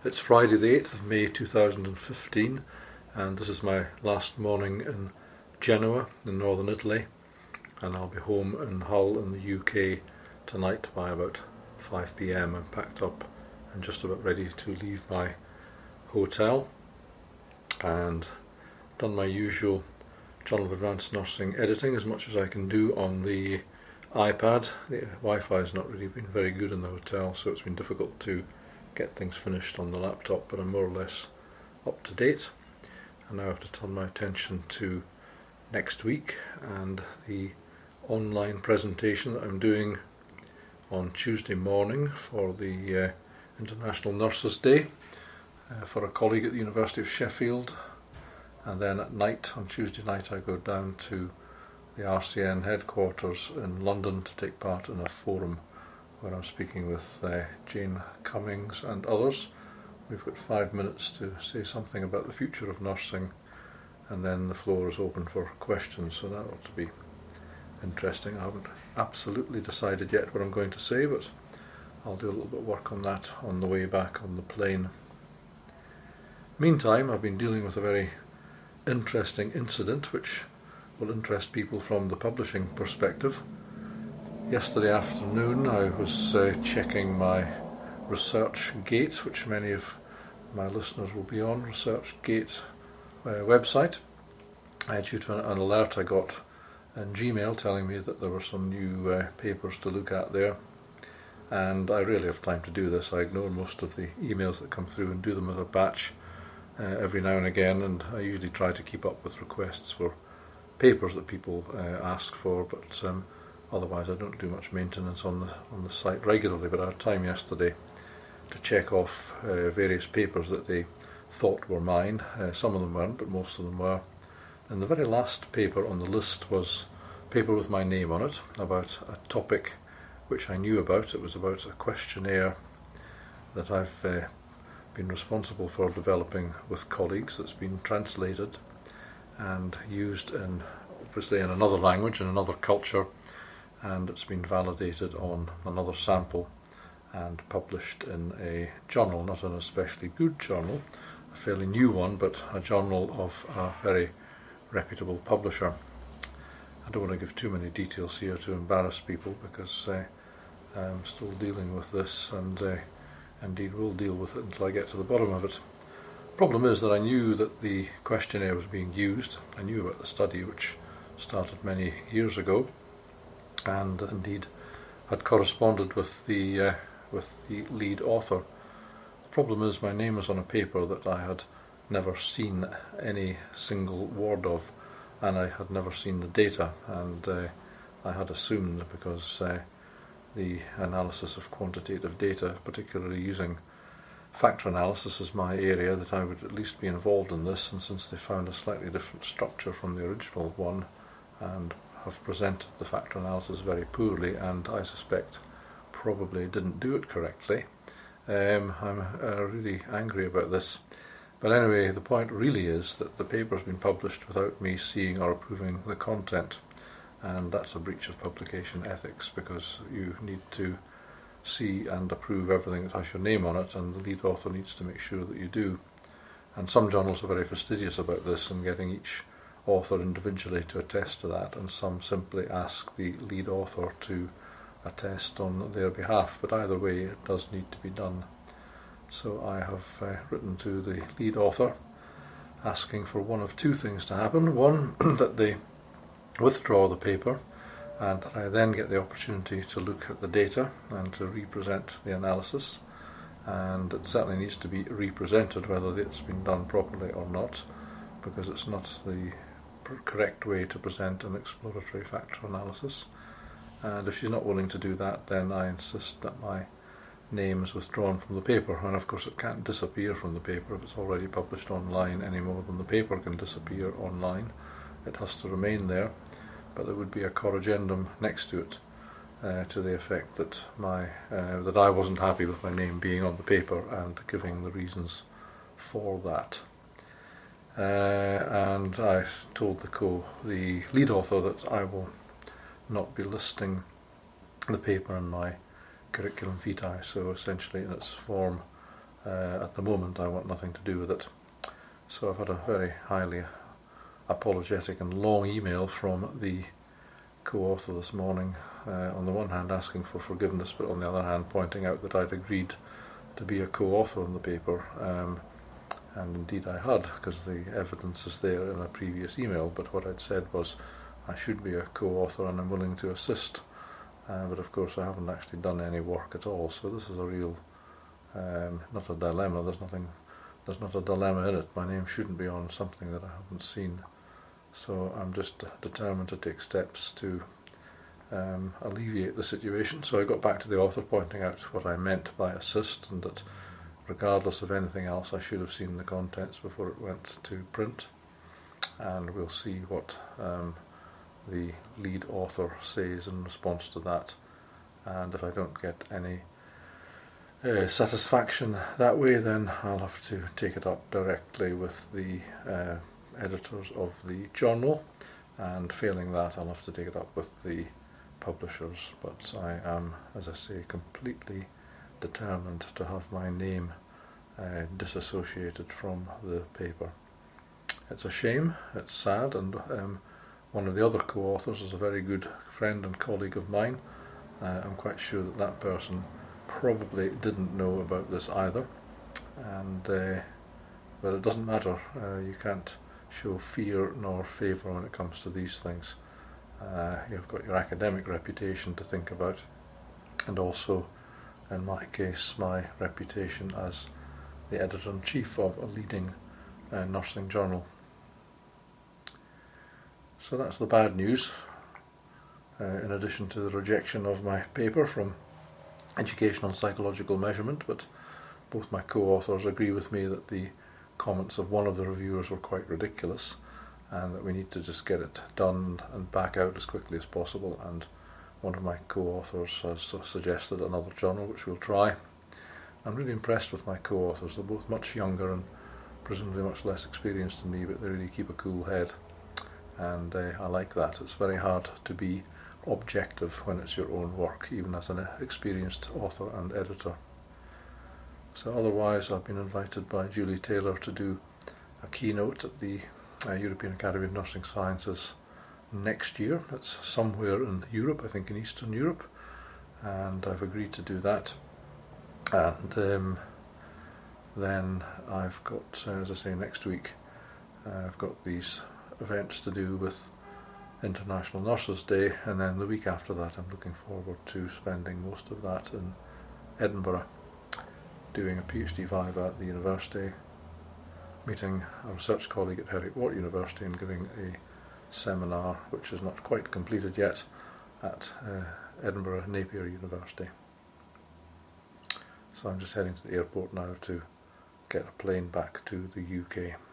It's Friday the 8th of May 2015, and this is my last morning in Genoa in northern Italy, and I'll be home in Hull in the UK tonight by about 5 p.m. I'm packed up and just about ready to leave my hotel, and done my usual Journal of Advanced Nursing editing as much as I can do on the iPad. The Wi-Fi has not really been very good in the hotel, so it's been difficult to get things finished on the laptop, but I'm more or less up to date. And now I have to turn my attention to next week and the online presentation that I'm doing on Tuesday morning for the International Nurses Day for a colleague at the University of Sheffield, and then at night, on Tuesday night, I go down to the RCN headquarters in London to take part in a forum where I'm speaking with Jane Cummings and others. We've got 5 minutes to say something about the future of nursing, and then the floor is open for questions, so that ought to be interesting. I haven't absolutely decided yet what I'm going to say, but I'll do a little bit of work on that on the way back on the plane. Meantime, I've been dealing with a very interesting incident which will interest people from the publishing perspective. Yesterday afternoon I was checking my ResearchGate, which many of my listeners will be on, ResearchGate website, due to an alert I got in Gmail telling me that there were some new papers to look at there, and I rarely have time to do this. I ignore most of the emails that come through and do them as a batch every now and again, and I usually try to keep up with requests for papers that people ask for, but otherwise I don't do much maintenance on the site regularly. But I had time yesterday to check off various papers that they thought were mine. Some of them weren't, but most of them were. And the very last paper on the list was a paper with my name on it about a topic which I knew about. It was about a questionnaire that I've been responsible for developing with colleagues that's been translated and used obviously in another language, in another culture, and it's been validated on another sample and published in a journal, not an especially good journal, a fairly new one, but a journal of a very reputable publisher. I don't want to give too many details here to embarrass people, because I'm still dealing with this, and indeed will deal with it until I get to the bottom of it. Problem is that I knew that the questionnaire was being used. I knew about the study, which started many years ago, and indeed had corresponded with the lead author. The problem is my name was on a paper that I had never seen any single word of, and I had never seen the data, and I had assumed, because the analysis of quantitative data, particularly using factor analysis is my area, that I would at least be involved in this, and since they found a slightly different structure from the original one and have presented the factor analysis very poorly, and I suspect probably didn't do it correctly, I'm really angry about this. But anyway, the point really is that the paper's been published without me seeing or approving the content, and that's a breach of publication ethics, because you need to see and approve everything that has your name on it, and the lead author needs to make sure that you do. And some journals are very fastidious about this and getting each author individually to attest to that, and some simply ask the lead author to attest on their behalf, but either way it does need to be done. So I have written to the lead author asking for one of two things to happen. One, that they withdraw the paper, and I then get the opportunity to look at the data and to represent the analysis, and it certainly needs to be represented whether it's been done properly or not, because it's not the correct way to present an exploratory factor analysis. And if she's not willing to do that, then I insist that my name is withdrawn from the paper, and of course it can't disappear from the paper if it's already published online, any more than the paper can disappear online. It has to remain there, but there would be a corrigendum next to it to the effect that that I wasn't happy with my name being on the paper, and giving the reasons for that. And I told the lead author that I will not be listing the paper in my curriculum vitae, so essentially in its form At the moment I want nothing to do with it. So I've had a very highly apologetic and long email from the co-author this morning, on the one hand asking for forgiveness, but on the other hand pointing out that I'd agreed to be a co-author on the paper, and indeed I had, because the evidence is there in a previous email, but what I'd said was I should be a co-author and I'm willing to assist, but of course I haven't actually done any work at all, so this is a real, not a dilemma, there's not a dilemma in it. My name shouldn't be on something that I haven't seen, so I'm just determined to take steps to alleviate the situation. So I got back to the author pointing out what I meant by assist, and that regardless of anything else I should have seen the contents before it went to print, and we'll see what the lead author says in response to that, and if I don't get any satisfaction that way, then I'll have to take it up directly with the editors of the journal, and failing that I'll have to take it up with the publishers. But I am, as I say, completely determined to have my name disassociated from the paper. It's a shame, it's sad, and one of the other co-authors is a very good friend and colleague of mine. I'm quite sure that that person probably didn't know about this either, and but it doesn't matter. You can't show fear nor favour when it comes to these things. You've got your academic reputation to think about, and also, in my case, my reputation as the editor-in-chief of a leading nursing journal. So that's the bad news, in addition to the rejection of my paper from Educational and Psychological Measurement, but both my co-authors agree with me that the comments of one of the reviewers were quite ridiculous, and that we need to just get it done and back out as quickly as possible, and one of my co-authors has suggested another journal, which we'll try. I'm really impressed with my co-authors. They're both much younger and presumably much less experienced than me, but they really keep a cool head, and I like that. It's very hard to be objective when it's your own work, even as an experienced author and editor. So otherwise, I've been invited by Julie Taylor to do a keynote at the European Academy of Nursing Sciences next year. It's somewhere in Europe, I think in Eastern Europe, and I've agreed to do that. And then I've got, as I say, next week I've got these events to do with International Nurses Day, and then the week after that I'm looking forward to spending most of that in Edinburgh, doing a PhD viva at the university, meeting a research colleague at Heriot-Watt University, and giving a seminar, which is not quite completed yet, at Edinburgh Napier University. So I'm just heading to the airport now to get a plane back to the UK.